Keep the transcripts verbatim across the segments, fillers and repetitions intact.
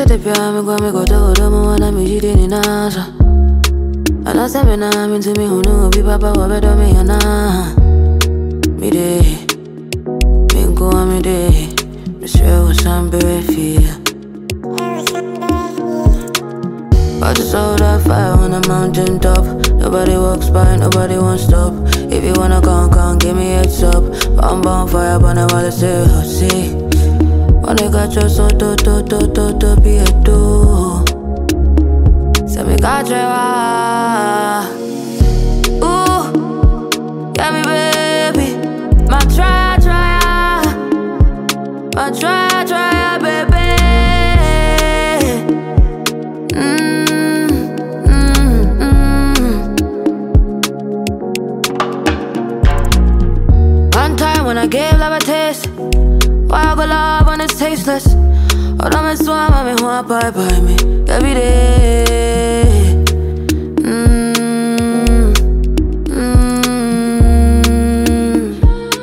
te piace come godo domo wana mi jide ni nasa. Ana sebe na mi to mi hunu bi papa wa bedo mi yana. Mi de, mi nko wa mi de. Mi swear was some very fear. I just saw that fire on the mountain top. Nobody walks by, nobody won't stop. If you wanna come, come, give me heads up. I'm on fire, but I wanna say, oh, see. When I got your so to to to to to be a do. Say me got you, ooh, yeah me baby, my try try, my try try baby. Mm, mm, mm. One time when I gave love a taste. Why I go love when it's tasteless? All I'm swam, I'm in one bye by me every day. Mm, mm.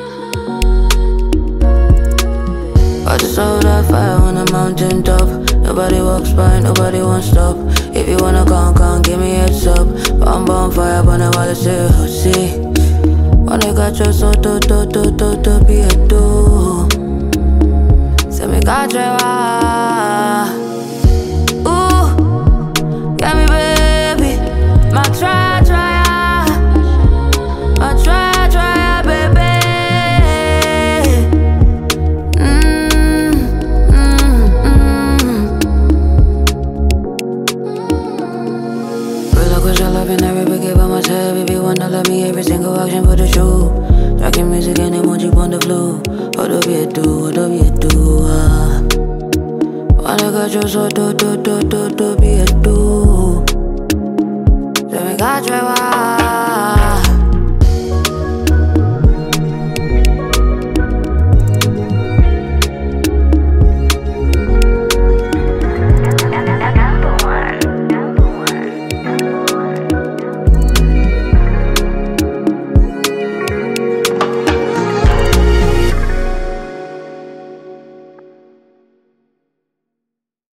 I just saw that fire on the mountain top. Nobody walks by, nobody won't stop. If you wanna come, come, give me heads up. I'm on fire, but I wanna say, oh, see. When I got your so to to to to to be a do. Say me got you, ooh, yeah me baby, my try try, my try try baby. Mm, mm, mm. Girl, I cause I love you, never forget about myself. If you wanna love me, every single action for the show. Tracking music and emoji on the flow. What do you do? What do you do? Ah. When I got you so do do do do do be a do. Say me got you. Ah.